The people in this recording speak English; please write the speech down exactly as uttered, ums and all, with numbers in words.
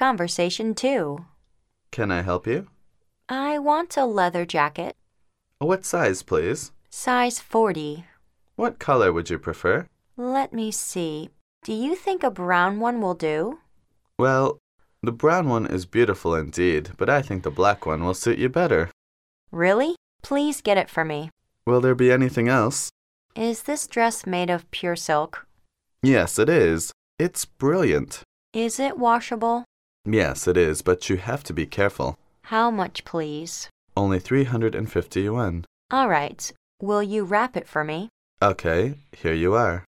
conversation too. Can I help you? I want a leather jacket. What size, please? Size forty. What color would you prefer? Let me see. Do you think a brown one will do? Well, the brown one is beautiful indeed, but I think the black one will suit you better. Really? Please get it for me. Will there be anything else? Is this dress made of pure silk? Yes, it is. It's brilliant. Is it washable? Yes, it is, but you have to be careful. How much, please? Only three hundred fifty yuan. All right. Will you wrap it for me? Okay, here you are.